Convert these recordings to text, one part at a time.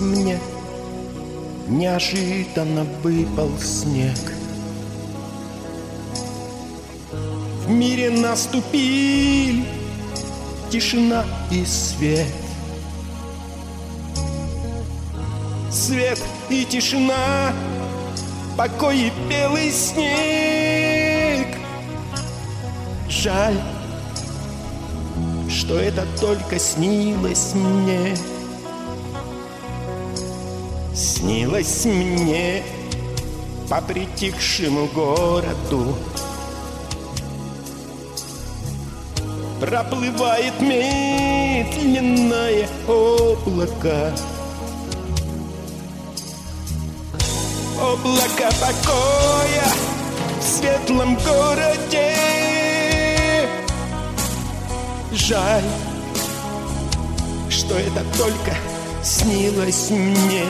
мне, неожиданно выпал снег. В мире наступили тишина и свет. Свет и тишина, покой и белый снег. Жаль, что это только снилось мне. Снилось мне по притихшему городу. Проплывает медленное облако. Облако покоя в светлом городе. Жаль, что это только снилось мне.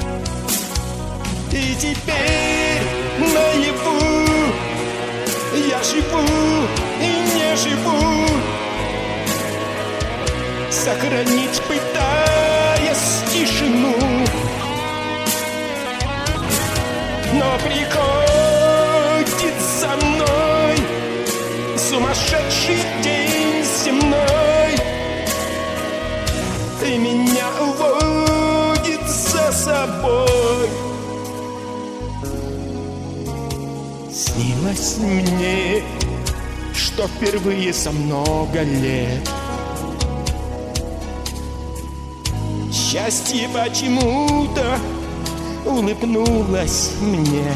И теперь наяву я живу и не живу, сохранить пытаясь тишину. Но приходит за мной сумасшедший день земной, и меня уводит за собой. Снилось мне, что впервые за много лет счастье почему-то улыбнулось мне.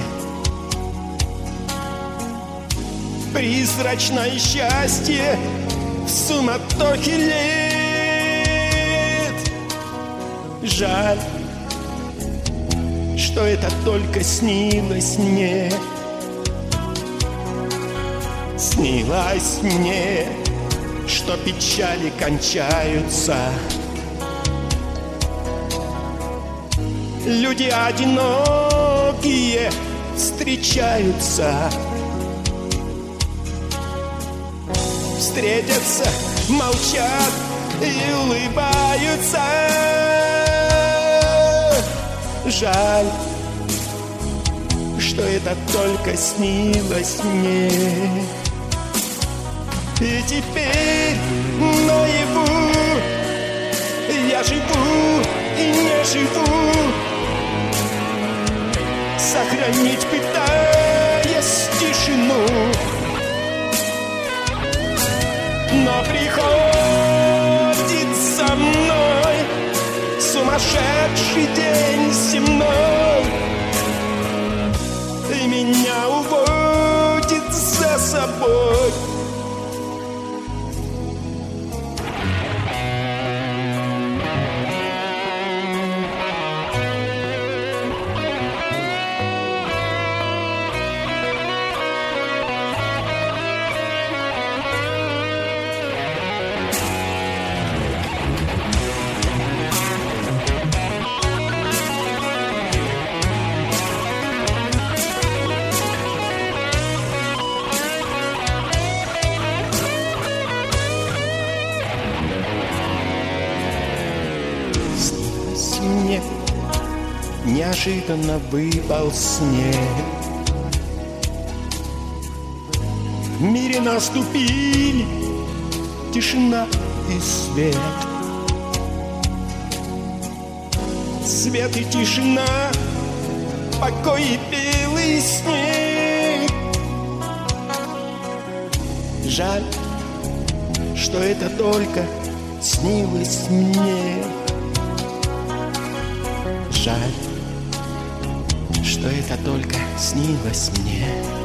Призрачное счастье в суматохе лет. Жаль, что это только снилось мне. Снилось мне, что печали кончаются. Люди одинокие встречаются. Встретятся, молчат и улыбаются. Жаль, что это только снилось мне. И теперь наяву я живу и не живу, сохранить пытаясь тишину. Но приходит за мной сумасшедший день земной, и меня уводит за собой. Мне неожиданно выпал снег. В мире наступили тишина и свет. Свет и тишина, покой и белый снег. Жаль, что это только снилось мне. Жаль, что это только снилось мне.